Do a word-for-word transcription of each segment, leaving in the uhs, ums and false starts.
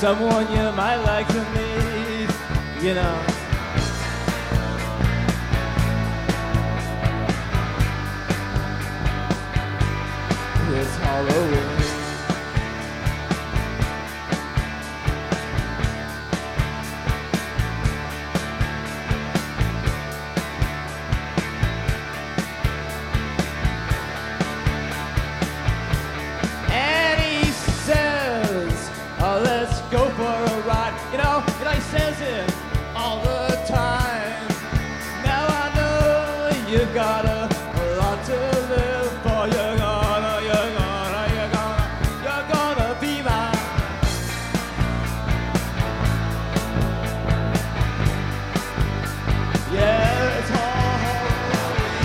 someone you might like to meet, you know. It's Halloween. And he says, oh, let's go for a ride. You know, you know, he says it all the time. Now I know you got a lot to live for. You're gonna, you're gonna, you're gonna, you're gonna be mine. Yeah, it's all Halloween.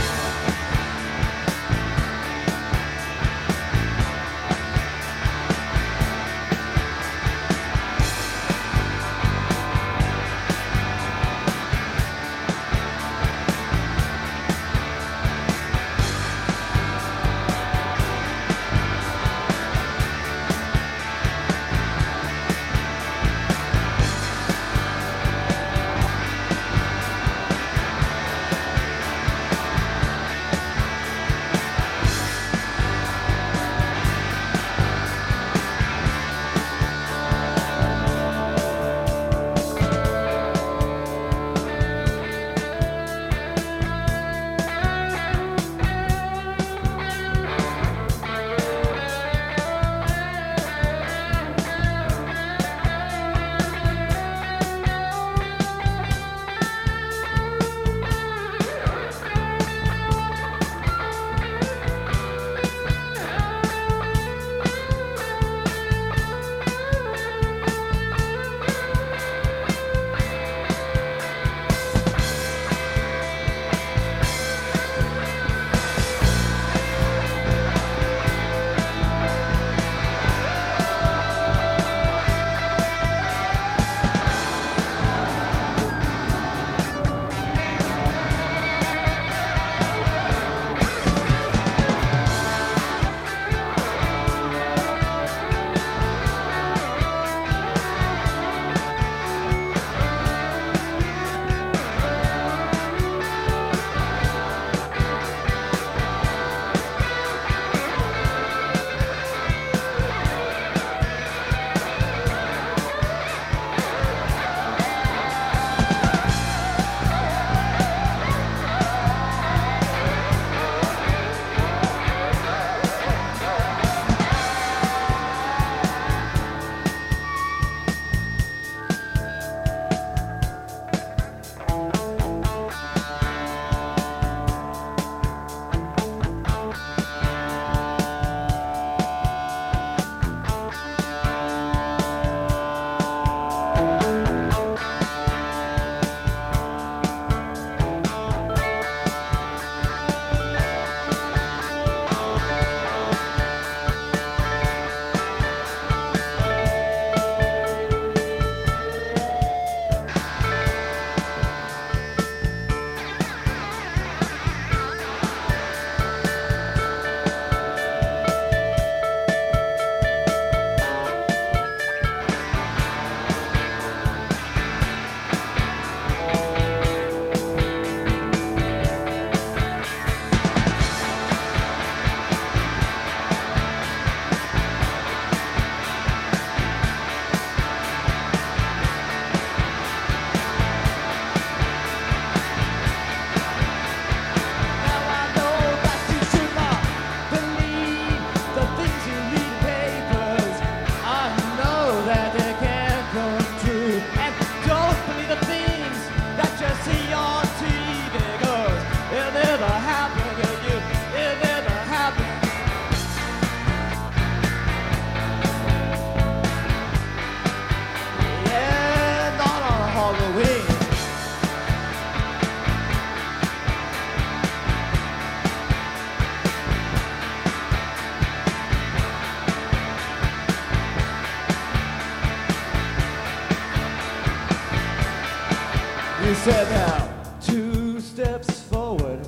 You said now, two steps forward.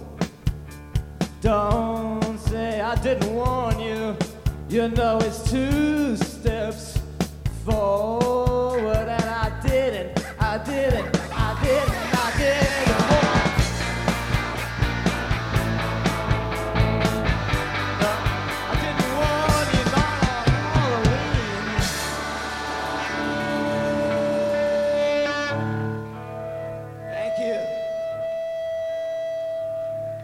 Don't say I didn't warn you. You know it's two steps forward.